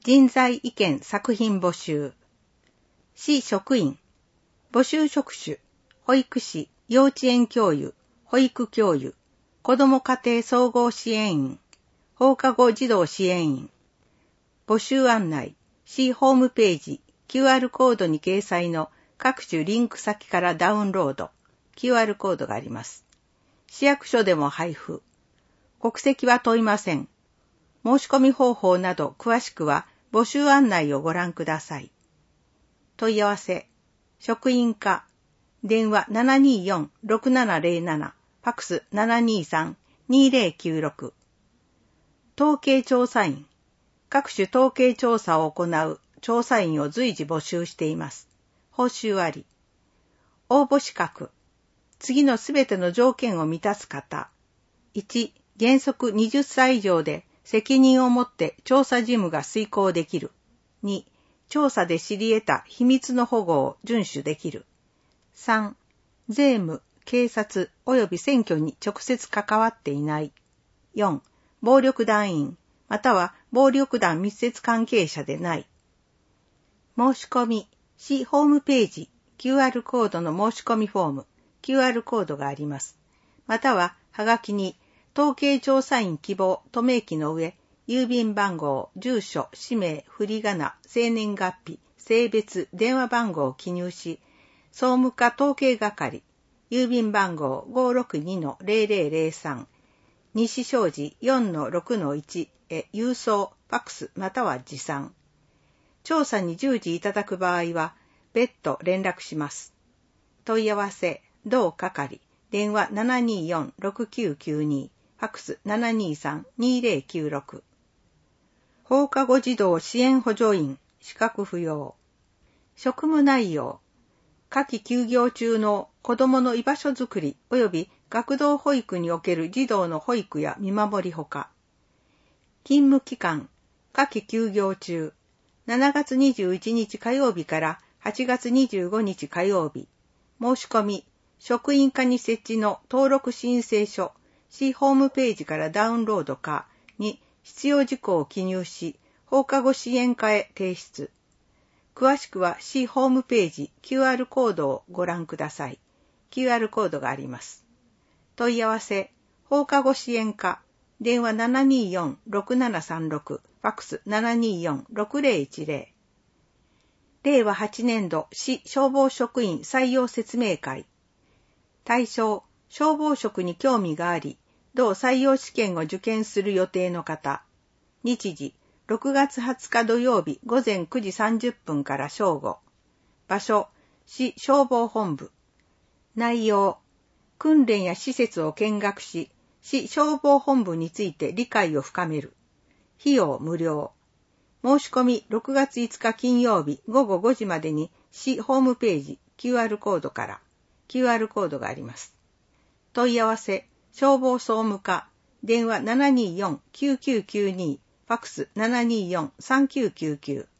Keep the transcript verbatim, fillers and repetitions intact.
人材意見作品募集。市職員。募集職種。保育士、幼稚園教諭、保育教諭、子ども家庭総合支援員、放課後児童支援員。募集案内。市ホームページ、キューアール コードに掲載の各種リンク先からダウンロード。キューアール コードがあります。市役所でも配布。国籍は問いません。申し込み方法など詳しくは募集案内をご覧ください。問い合わせ。職員課。電話 ななにーよん ろくななゼロなな。ファックス ななにーさん にーゼロきゅうろく。統計調査員。各種統計調査を行う調査員を随時募集しています。報酬あり。応募資格。次のすべての条件を満たす方。いち、原則はたち以上で責任を持って調査事務が遂行できる。に、調査で知り得た秘密の保護を遵守できる。さん、税務、警察及び選挙に直接関わっていない。よん、暴力団員、または暴力団密接関係者でない。申し込み、市ホームページ、キューアール コードの申し込みフォーム、キューアール コードがあります。または、はがきに、統計調査員希望と明記の上、郵便番号、住所、氏名、振り仮名、生年月日、性別、電話番号を記入し、総務課統計係、郵便番号 ごーろくにのゼロゼロゼロさん、西商事 よんのろくのいち へ郵送、ファックスまたは持参。調査に従事いただく場合は、別途連絡します。問い合わせ、同係、電話 ななにーよん ろくきゅうきゅうに、ファックス ななにーさん にーゼロきゅうろく。放課後児童支援補助員、資格不要。職務内容。夏季休業中の子どもの居場所づくり及び学童保育における児童の保育や見守りほか。勤務期間。夏季休業中。しちがつにじゅういちにち火曜日からはちがつにじゅうごにち火曜日。申し込み。職員課に設置の登録申請書。市ホームページからダウンロードかに必要事項を記入し、放課後支援課へ提出。詳しくは市ホームページ キューアール コードをご覧ください。キューアール コードがあります。問い合わせ、放課後支援課、電話 ななにーよん ろくななさんろく、ファックス ななにーよん ろくゼロいちゼロ。れいわはちねんど市消防職員採用説明会。対象、消防職に興味があり、同採用試験を受験する予定の方。日時、ろくがつはつか土曜日ごぜんくじさんじゅっぷんから正午。場所、市消防本部。内容、訓練や施設を見学し、市消防本部について理解を深める。費用無料。申し込みろくがついつか金曜日ごごごじまでに市ホームページ キューアール コードから。キューアール コードがあります。問い合わせ、消防総務課、電話 ななにーよん きゅうきゅうきゅうに、ファックス ななにーよん さんきゅうきゅうきゅう。